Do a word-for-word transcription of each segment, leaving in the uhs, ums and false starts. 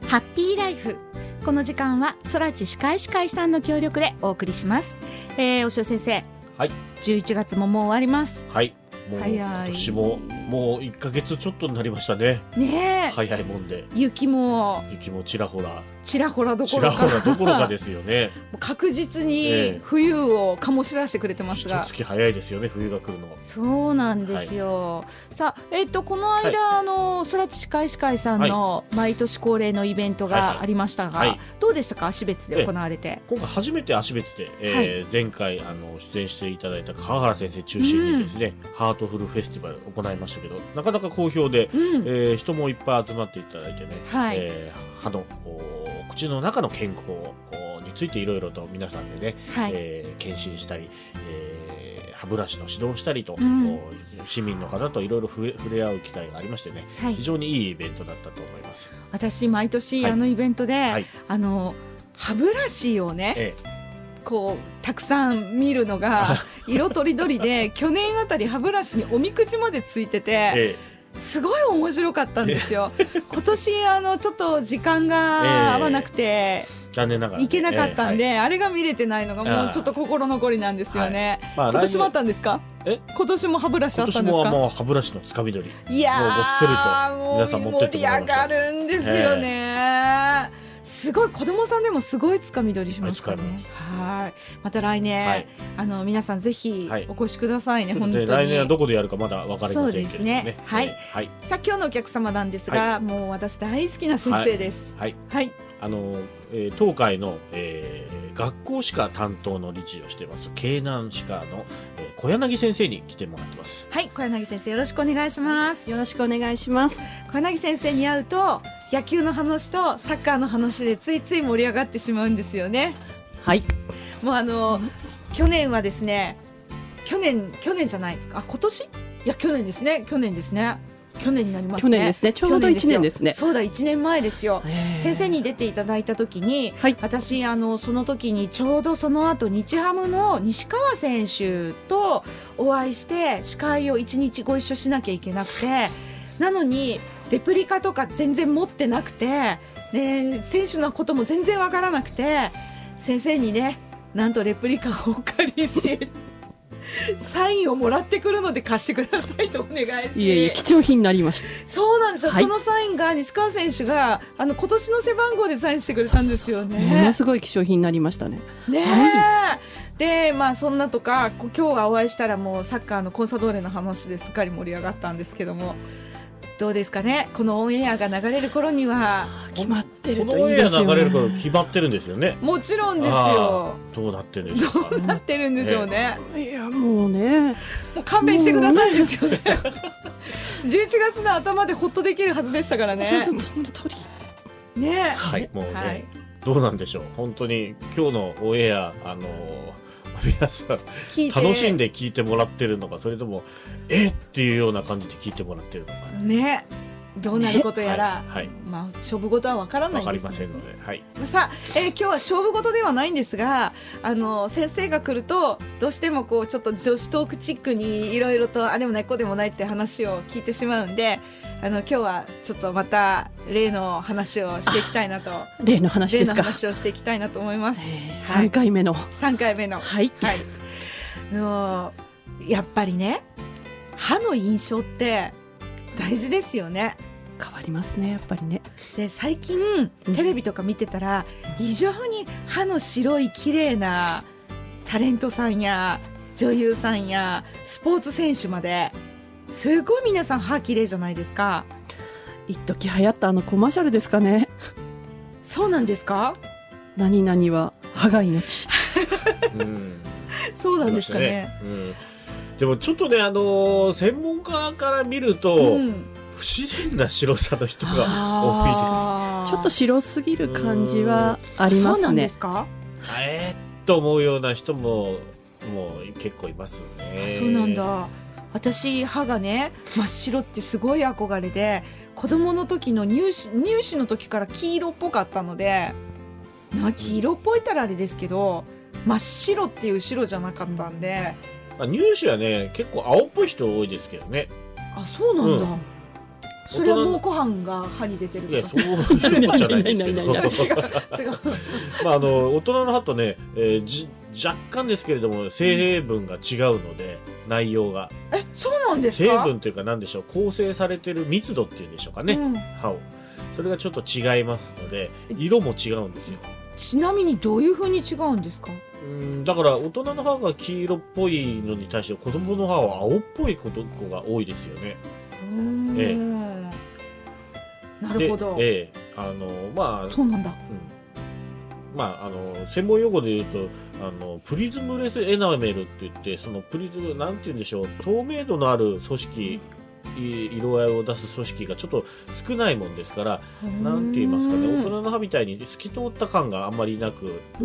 ハッピーライフ。この時間は空知歯科医師会さんの協力でお送りします。えー、おしお先生、 はい、 じゅういちがつももう終わります。 はい、もう今年ももういっかげつちょっとになりましたね。 ねえ、 早いもんで。 雪も雪もちらほらちらほらどこちろからほらどころかですよね。 もう確実に冬を醸し出してくれてますが、 一月早いですよね、冬が来るの。 そうなんですよ、はい、さあ、えー、とこの間、はい、あの空知歯科医師会さんの毎年恒例のイベントがありましたが、はいはい、どうでしたか、芦別で行われて。 今回初めて芦別で、えーはい、前回あの出演していただいた川原先生中心にですね、うん、ハートフルフェスティバル行いましたけど、なかなか好評で、うん、えー、人もいっぱい集まっていただいてね、はい、えー、歯の口の中の健康についていろいろと皆さんでね、はい、えー、検診したり、えー、歯ブラシの指導をしたりと、うん、市民の方といろいろ触れ合う機会がありましてね、はい、非常にいいイベントだったと思います。 私毎年、はい、あのイベントで、はい、あの歯ブラシをね、ええ、こうたくさん見るのが色とりどりで去年あたり歯ブラシにおみくじまでついてて、ええ、すごい面白かったんですよ。今年あのちょっと時間が合わなくて、えー、残念ながら、ね、行けなかったんで、えーはい、あれが見れてないのがもうちょっと心残りなんですよね、はい、まあ、今年もあったんですか。え今年も歯ブラシあったんですか。 今年ももう歯ブラシのつかみ取り、 いやー、 もうごっそりと皆さん持ってってもらいました。 盛り上がるんですよね、えーすごい、子供さんでもすごいつかみ取りしますからね。はい、また来年、はい、あの皆さんぜひお越しくださいね、はい、本当に。来年はどこでやるかまだ分かりませんけれどもね。そうですね、 はい、はい、さあ今日のお客様なんですが、はい、もう私大好きな先生です。 はい、はい、あの、えー、東海の、えー、学校歯科担当の理事をしています京南歯科の、えー、小柳先生に来てもらってます。 はい、小柳先生よろしくお願いします。 よろしくお願いします。 小柳先生に会うと野球の話とサッカーの話でついつい盛り上がってしまうんですよね。 はい、 もうあの去年はですね、去年去年じゃないあ今年いや去年ですね去年ですね去年になりますね。 去年ですね、ちょうどいちねんですね。 そうだ、いちねんまえですよ。先生に出ていただいた時に、はい、私あのその時にちょうどその後日ハムの西川選手とお会いして司会をいちにちご一緒しなきゃいけなくて、なのにレプリカとか全然持ってなくて、で選手のことも全然わからなくて、先生にね、なんとレプリカをお借りしサインをもらってくるので貸してくださいとお願いし、 いえいえ貴重品になりました。 そうなんですよ、はい、そのサインが西川選手があの今年の背番号でサインしてくれたんですよね。そうそうそう、 ものすごい貴重品になりましたね。 ねえ、はい、でまあそんなとか今日はお会いしたらもうサッカーのコンサドーレの話ですっかり盛り上がったんですけども、どうですかね、このオンエアが流れる頃には決まってるといいですよね。 このオンエア流れる頃決まってるんですよね。 もちろんですよ。 どうなってるんでしょうか。 どうなってるんでしょうね。 いやもうね、 もう勘弁してくださいですよね。じゅういちがつの頭でホッとできるはずでしたからね。 その通りね、 はいもうね、はい、どうなんでしょう。本当に今日のオンエアあのー皆さん楽しんで聞いてもらってるのか、それともえっていうような感じで聞いてもらってるのかね、どうなることやら、 ね、はいはい、まあ、 勝負事は分からないです、ね、 分かりませんので、はい、 さあ、えー、今日は勝負事ではないんですが、あの先生が来るとどうしてもこうちょっと女子トークチックにいろいろとあでもないこうでもないって話を聞いてしまうんで、あの今日はちょっとまた例の話をしていきたいなと。 例の話ですか。 例の話をしていきたいなと思います。 さんかいめのさんかいめの、 はい、はい、 のやっぱりね、歯の印象って大事ですよね。 変わりますね、やっぱりね。 で最近テレビとか見てたら、うん、非常に歯の白い綺麗なタレントさんや女優さんやスポーツ選手まですごい皆さん歯綺麗じゃないですか。 一時流行ったあのコマーシャルですかね。 そうなんですか。 何々は歯が命。 うん、 そうなんですかね。 うん、でもちょっとね、あのー、専門家から見ると、うん、不自然な白さの人が多いです。 ちょっと白すぎる感じはありますね。 そうなんですか。 えー、っと思うような人ももう結構いますね。 そうなんだ。私歯がね真っ白ってすごい憧れで、子供の時の乳歯乳歯の時から黄色っぽかったので、な黄色っぽいったらあれですけど真っ白っていう白じゃなかったんで、 乳歯はね結構青っぽい人多いですけどね。 あ、そうなんだ、うん、 それは蒙古斑が歯に出てるとか。 いやそういうことじゃないんですけど違う違うまああの大人の歯とね、えー、じ若干ですけれども成分が違うので、うん、内容がえそうなんですか。 成分というか何でしょう、構成されてる密度っていうんでしょうかね、うん、歯をそれがちょっと違いますので色も違うんですよ。 ちなみにどういう風に違うんですか。 うんだから大人の歯が黄色っぽいのに対して子供の歯は青っぽい子が多いですよね。 うーん、ええ、なるほど。 ええ、あのまあそうなんだ、 うん、まああの専門用語で言うとあのプリズムレスエナメルって言って、そのプリズムなんて言うんでしょう、透明度のある組織、色合いを出す組織がちょっと少ないもんですから、なんて言いますかね、大人の歯みたいに透き通った感があんまりなく、うん、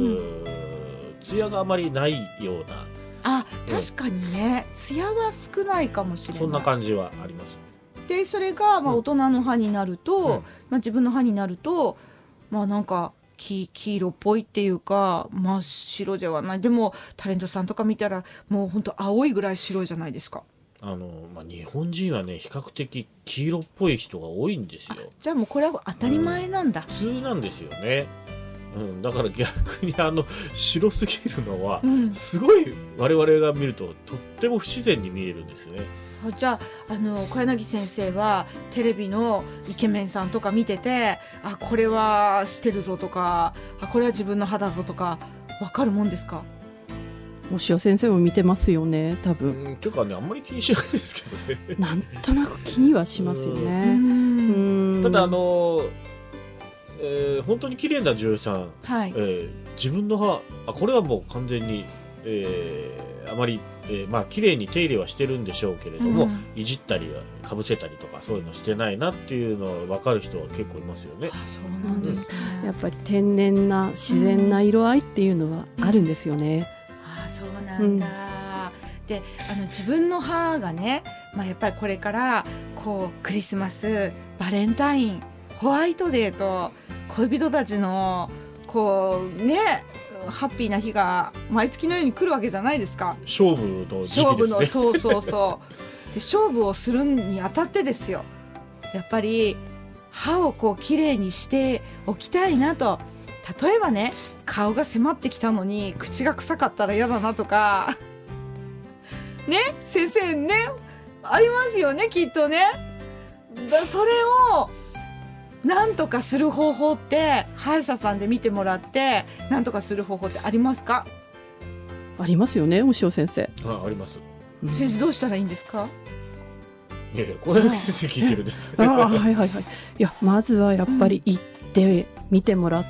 ツヤがあまりないような。 あ、確かにね、ツヤは少ないかもしれない。 そんな感じはあります。 でそれがまあ大人の歯になると、うん、まあ、自分の歯になるとまあなんか 黄, 黄色っぽいっていうか真っ白ではない。でもタレントさんとか見たらもう本当青いぐらい白いじゃないですか。 あの、まあ、日本人はね比較的黄色っぽい人が多いんですよ。 じゃあもうこれは当たり前なんだ、 うん、普通なんですよね。うん、だから逆にあの白すぎるのは、うん、すごい我々が見るととっても不自然に見えるんですね。 じゃあ、あの小柳先生はテレビのイケメンさんとか見てて、あこれはしてるぞとか、あこれは自分の歯だぞとか分かるもんですか。 押尾先生も見てますよね多分。 うんというかね、あんまり気にしないですけどねなんとなく気にはしますよね。 うんただあの、えー、本当に綺麗な女優さん、はい、えー、自分の歯あこれはもう完全に、えー、あまりえー、まあ綺麗に手入れはしてるんでしょうけれども、うん、いじったりかぶせたりとかそういうのしてないなっていうのは分かる人は結構いますよね。 あそうなんですね、 うん、やっぱり天然な自然な色合いっていうのはあるんですよね、 うん、あそうなんだ、うん、であの自分の歯がね、まあ、やっぱりこれからこうクリスマスバレンタインホワイトデーと恋人たちのこうねハッピーな日が毎月のように来るわけじゃないですか。 勝負の時期ですね。 勝負のそうそうそうで勝負をするにあたってですよ、やっぱり歯をこうきれいにしておきたいなと。例えばね、顔が迫ってきたのに口が臭かったら嫌だなとかね、先生ね、ありますよねきっとね。だそれをなんとかする方法って歯医者さんで見てもらってなんとかする方法ってありますか。 ありますよね押尾先生。 あ、あります、 うん、先生どうしたらいいんですか。 いやいやこれだけ先生聞いてるんですああはいはいはい。いやまずはやっぱり行って見てもらって、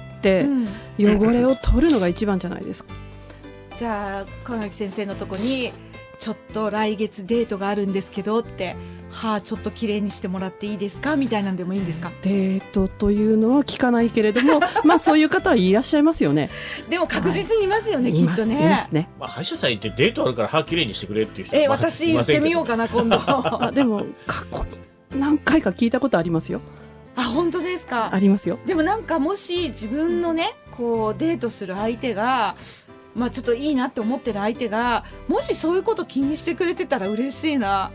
うん、汚れを取るのが一番じゃないですか。 じゃあ小柳先生のとこにちょっと来月デートがあるんですけどって歯ちょっときれいにしてもらっていいですかみたいなんでもいいんですか。 デートというのは聞かないけれどもまあそういう方はいらっしゃいますよね。 でも確実にいますよね、はい、きっとね。 いますね。 まあ、歯医者さん行ってデートあるから歯きれいにしてくれっていう人は、 え私言ってみようかな今度あでも過去に何回か聞いたことありますよ。 あ本当ですか。 ありますよ。 でもなんかもし自分のねこうデートする相手がまあちょっといいなって思ってる相手がもしそういうこと気にしてくれてたら嬉しいな。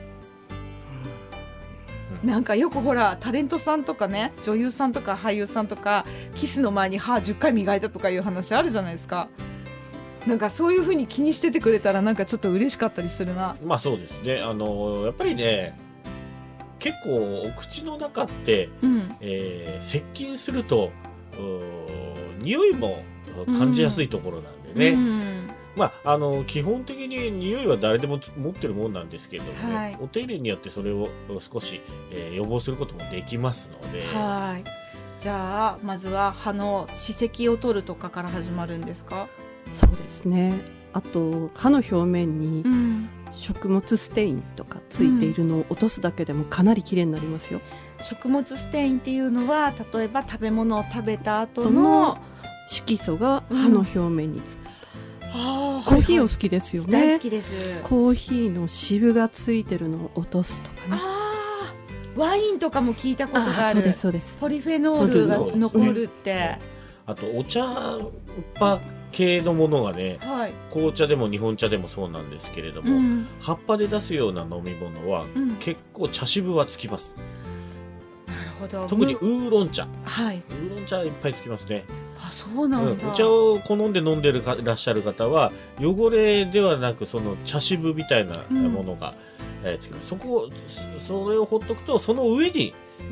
なんかよくほらタレントさんとかね女優さんとか俳優さんとかキスの前に歯じゅっかい磨いたとかいう話あるじゃないですか。なんかそういう風に気にしててくれたらなんかちょっと嬉しかったりするな。 まあそうですね。あのやっぱりね結構お口の中って、うんえー、接近すると匂いも感じやすいところなんでね、うんうんまあ、あの基本的に匂いは誰でも持ってるもんなんですけれども、ねはい、お手入れによってそれを少し、えー、予防することもできますので。 はいじゃあまずは歯の歯石を取るとかから始まるんですか。 そうですね。あと歯の表面に食物ステインとかついているのを落とすだけでもかなりきれいになりますよ、 うん、食物ステインっていうのは例えば食べ物を食べた後の色素が歯の表面につく、うんコーヒーお好きですよね。 大好きです。 コーヒーの渋がついてるのを落とすとかね。 あワインとかも聞いたことがある。 そうですそうです。 ポリフェノールが残るって、 うん、あとお茶葉系のものがね、はい、紅茶でも日本茶でもそうなんですけれども、うん、葉っぱで出すような飲み物は、うん、結構茶渋はつきます。 ほど。 特にウーロン茶、 はい、 ウーロン茶いっぱいつきますね。 あ、そうなんだ、 うん、お茶を好んで飲んでるかいらっしゃる方は汚れではなくその茶渋みたいなものが、うん、えー、つきます。そこそれをほっとくとその上に、うん、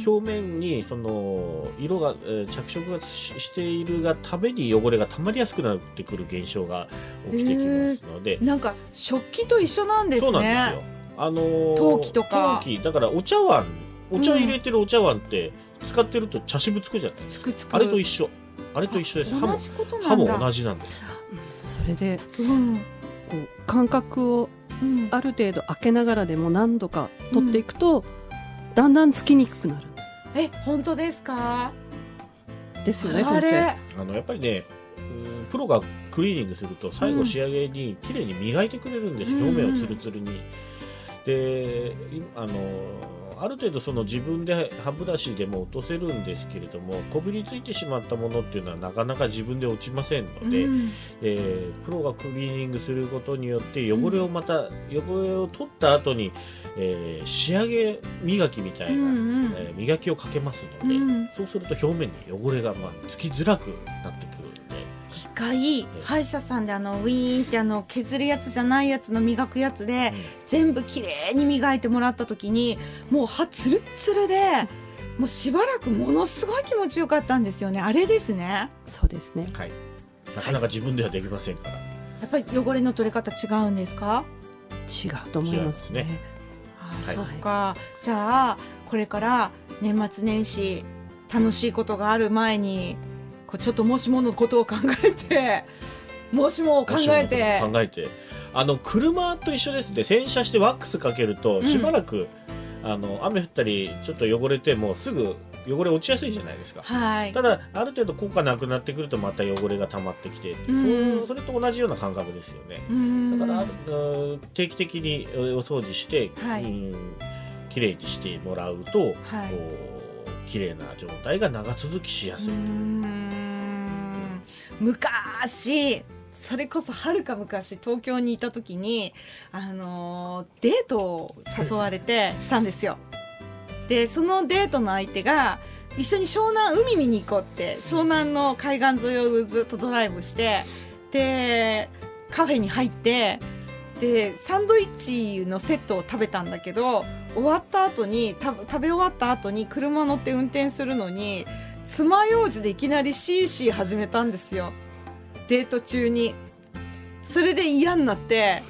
表面にその色が、えー、着色が し, しているがために汚れが溜まりやすくなってくる現象が起きてきますので、 なんか食器と一緒なんですね。 そうなんですよ。あのー、 陶器とか陶器だからお茶碗お茶入れてるお茶碗って使ってると茶渋つくじゃないですか、うん、つくつくあれと一緒あれと一緒です。 同じことなんだ。 歯も同じなんです。 それで、うん、こう間隔をある程度開けながらでも何度か取っていくと、うん、だんだんつきにくくなるんです。 え、本当ですか？ ですよね、先生。 あのやっぱりね、うん、プロがクリーニングすると最後仕上げに綺麗に磨いてくれるんです、うん、表面をツルツルに。で、あのある程度その自分で歯ブラシでも落とせるんですけれども、こびりついてしまったものっていうのはなかなか自分で落ちませんので、うん、えー、プロがクリーニングすることによって汚れをまた、うん、汚れを取った後に、えー、仕上げ磨きみたいな、うんうん、えー、磨きをかけますので、うん、そうすると表面に汚れがまあつきづらくなってくるので、 一回歯医者さんであのウィーンってあの削るやつじゃないやつの磨くやつで、うん、全部きれいに磨いてもらった時にもう歯ツルッツルでもうしばらくものすごい気持ちよかったんですよね。あれですね。 そうですね、 はい、なかなか自分ではできませんから、はい、 やっぱり汚れの取れ方違うんですか？ 違うと思いますね。 あ、そっか。じゃあこれから年末年始楽しいことがある前にこうちょっともしものことを考えてもしもを考えて考えてあの車と一緒ですね。洗車してワックスかけるとしばらく、うん、あの雨降ったりちょっと汚れてもすぐ汚れ落ちやすいじゃないですか、 はい、 ただある程度効果なくなってくるとまた汚れが溜まってきて、うん、そ, それと同じような感覚ですよね、うん、だから定期的にお掃除して、はい、うん、きれいにしてもらうと、はい、きれいな状態が長続きしやすいという。うーん、昔それこそはるか昔東京にいた時に、あのー、デートを誘われてしたんですよ。でそのデートの相手が一緒に湘南海見に行こうって湘南の海岸沿いをずっとドライブして、でカフェに入ってでサンドイッチのセットを食べたんだけど、終わった後にた食べ終わった後に車乗って運転するのに爪楊枝でいきなりシーシー始めたんですよ、デート中に。それで嫌になって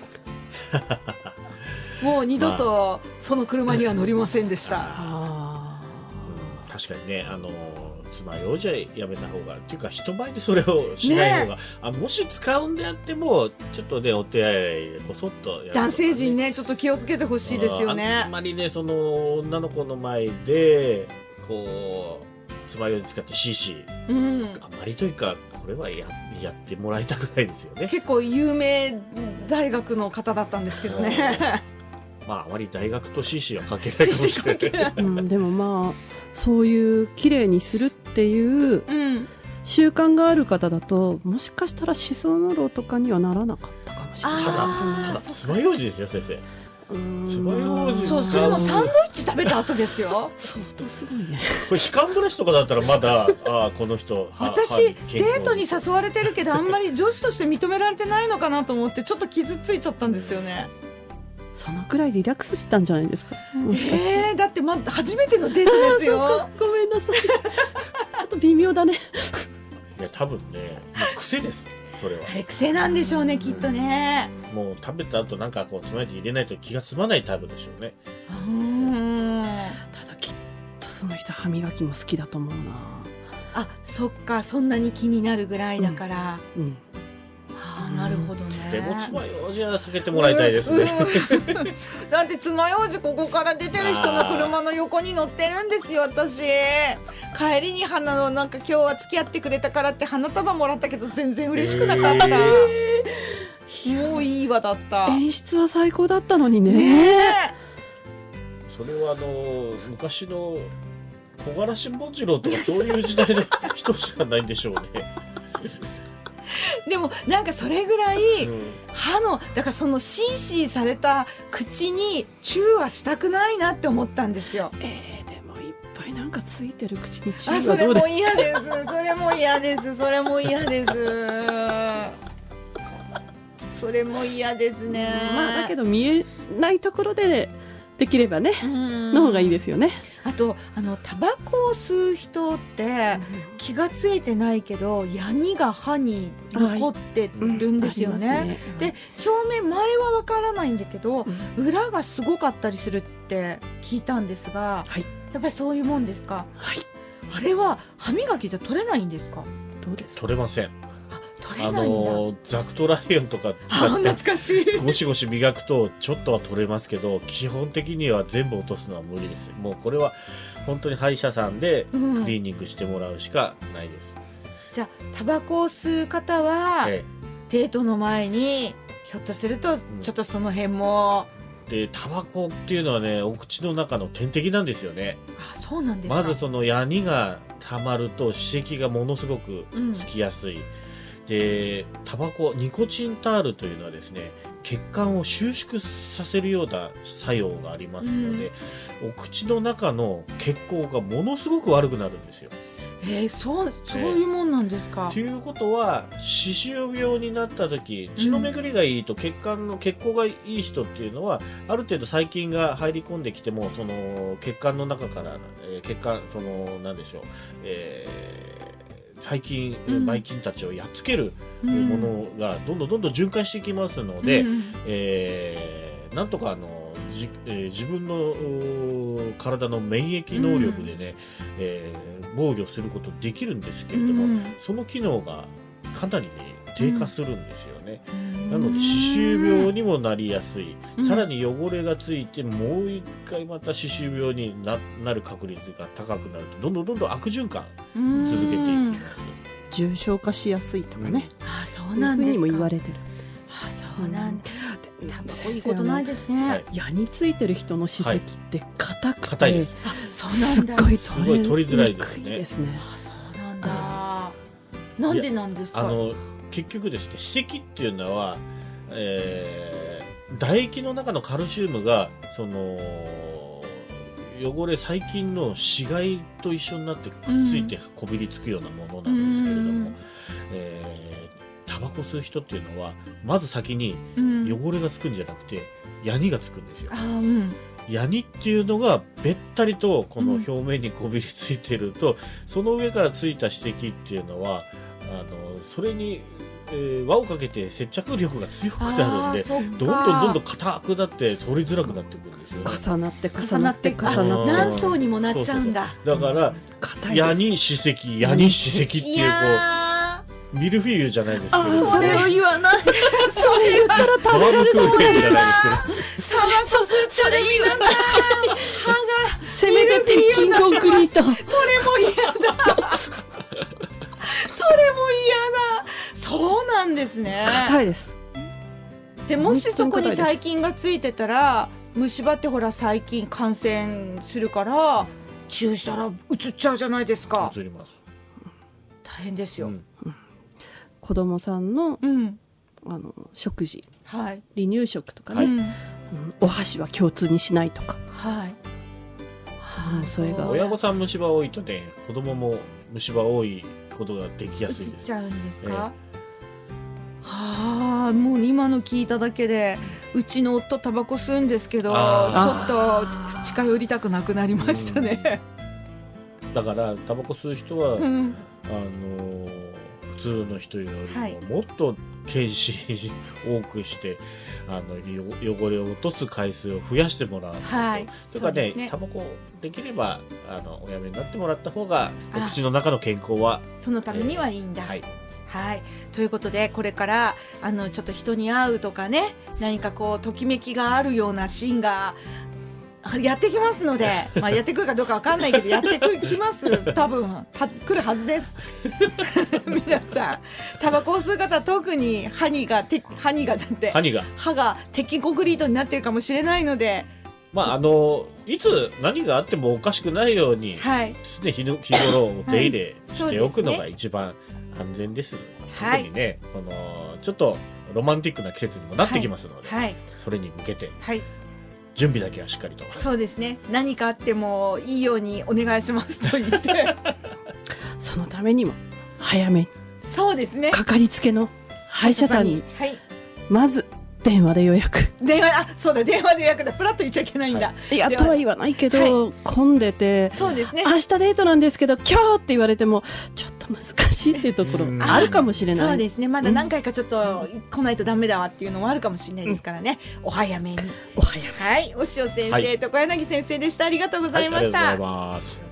もう二度とその車には乗りませんでした。 あ、うん、確かにね、あの爪楊枝やめた方がっていうか人前でそれをしない方が、ね、あもし使うんであってもちょっとねお手洗いでこそっとやるとか、ね、 男性陣ねちょっと気をつけてほしいですよね。 あんまりねその女の子の前でこう爪楊枝使ってシーシー、うん、あまりというかこれは や, やってもらいたくないですよね。 結構有名大学の方だったんですけどねまああまり大学と シーシー は関係ないかもしれない、 うん、でもまあそういう綺麗にするっていう習慣がある方だと、もしかしたら歯槽膿漏とかにはならなかったかもしれない。 ただただ爪楊枝ですよ先生。爪楊枝そう、それもサンドイッチ食べた後ですよそうだ、すごいね。 これ歯間ブラシとかだったらまだあこの人私デートに誘われてるけどあんまり女子として認められてないのかなと思ってちょっと傷ついちゃったんですよね。 そのくらいリラックスしてたんじゃないですか、もしかして。 えー、だってま初めてのデートですよごめんなさいちょっと微妙だねいや多分ねもう癖ですそれは。 あれ癖なんでしょうねきっとね。 もう食べた後なんかこうつまようじ入れないと気が済まないタイプでしょうね。 うん、ただきっとその人歯磨きも好きだと思うな。 あ、そっか、そんなに気になるぐらいだから、うんうん、あ、なるほどね。 でもつまようじは避けてもらいたいですね、 うんうん、だってつまようじここから出てる人の車の横に乗ってるんですよ私。帰りに花のなんか今日は付き合ってくれたからって花束もらったけど全然嬉しくなかった、えー、もういいわだった。 演出は最高だったのに ね, ねそれはあの昔の木枯らしもちろんとかそういう時代の人しかないんでしょうねでもなんかそれぐらい、うん、歯のだからそのシーシーされた口にチューはしたくないなって思ったんですよ。 えー、でもいっぱい流がついてる口にチュあ、 ーそれもはどうです嫌です。それも嫌です。それも嫌です。それも嫌ですね。 まあだけど見えないところでできればねの方がいいですよね。 あとあのタバコを吸う人って気がついてないけどヤニが歯に残ってるんですよね。ねで表面前はわからないんだけど、うん、裏がすごかったりするって聞いたんですが、はい、やっぱりそういうもんですか。 はい、 あれは歯磨きじゃ取れないんですか。 どうですか。取れません。 あのザクトライオンとか懐かしいゴシゴシ磨くとちょっとは取れますけど、基本的には全部落とすのは無理です。もうこれは本当に歯医者さんでクリーニングしてもらうしかないです、うん、 じゃあタバコを吸う方は、ええ、デートの前にひょっとするとちょっとその辺も、 うん、でタバコっていうのはねお口の中の天敵なんですよね。 あ、そうなんですか。 まずそのヤニがたまると歯石がものすごくつきやすい、うんでタバコニコチンタールというのはですね血管を収縮させるような作用がありますので、うん、お口の中の血行がものすごく悪くなるんですよ。 えー、そうそういうもんなんですか。 ということは歯周病になった時血の巡りがいいと血管の血行がいい人っていうのは、うん、ある程度細菌が入り込んできてもその血管の中から、えー、血管その何でしょう、えー細菌、ばい菌たちをやっつけるものがどんどんどんどん循環していきますので、うんえー、なんとかあのじ、えー、自分の体の免疫能力でね、うんえー、防御することできるんですけれども、うん、その機能がかなりね低下するんですよね、うん、なので歯周病にもなりやすい、うん、さらに汚れがついてもう一回また歯周病に な, なる確率が高くなるとどんどんどんどん悪循環続けていきます。 重症化しやすいとかね、 うん、あそうなんですか。 そういうふうにも言われてる。 あそうなんだ、うん、多分いいことないですね、はい、 矢についてる人の歯石って硬くて、 硬いです。 あそうなんだ。 すごいすごい取りづらいですね。 ですね。 あそうなんだ。なんでなんですか。 あの結局ですね歯石っていうのは、えー、唾液の中のカルシウムがその汚れ細菌の死骸と一緒になってくっついてこびりつくようなものなんですけれども、うんえー、タバコ吸う人っていうのはまず先に汚れがつくんじゃなくてヤニがつくんですよ、 うん、 ヤニっていうのがべったりとこの表面にこびりついてると、うん、その上からついた歯石っていうのはあのそれにえー、輪をかけて接着力が強くなるんでどんどんどんどん硬くなって取りづらくなってくるんですよね。 重なって重なって重なって何層にもなっちゃうんだ。 そうそうだからヤニ歯石ヤニ歯石っていうこうミルフィーユじゃないですけど、 それを言わないそれ言ったら食べられるじゃないですけどサバソスそれ言わない歯がせめて鉄筋コンクリートそれも嫌だそれも嫌だ。そうなんですね。 硬いです。 でもしそこに細菌がついてたら虫歯ってほら細菌感染するから注射らうつっちゃうじゃないですか。 うつります。 大変ですよ、うん、 子供さんの、うん、あの食事、はい、離乳食とかね、はいうん、お箸は共通にしないとか、はい、 そうそれが親御さん虫歯多いとね子供も虫歯多いことができやすいです。 映っちゃうんですか、えー、はあもう今の聞いただけでうちの夫タバコ吸うんですけどちょっと近寄りたくなくなりましたね。 だからタバコ吸う人は、うん、あの普通の人よりももっと検視多くしてあの汚れを落とす回数を増やしてもらうと、はい、とかねタバコできればあのおやめになってもらった方がお口の中の健康はそのためにはいいんだ、 えー、はいはい、ということでこれからあのちょっと人に会うとかね何かこうときめきがあるようなシーンがやってきますので、まあ、やってくるかどうかわかんないけどやってきます多分は来るはずです皆さんタバコを吸う方特に歯にが歯にがじゃって歯にが歯が鉄筋コンクリートになってるかもしれないのでまああのいつ何があってもおかしくないように、はい、常日頃お手入れしておくのが一番安全です、はい、特にねこのちょっとロマンティックな季節にもなってきますので、はいはい、それに向けて、はい準備だけはしっかりと。 そうですね、何かあってもいいようにお願いしますと言ってそのためにも早めに、 そうですね、 かかりつけの歯医者さんに、 はい、 まず電話で予約。 電話、あ、そうだ、電話で予約だ。プラッと言っちゃいけないんだ。 はい、いやとは言わないけど、はい、混んでて、 そうですね、 明日デートなんですけど今日って言われてもちょっと難しいっていうところあるかもしれない。 そうですね、まだ何回かちょっと来ないとダメだわっていうのもあるかもしれないですからね、うん、お早めに。 お早め。 はい、お塩先生と小柳先生でした。ありがとうございました。 はい、ありがとうございます。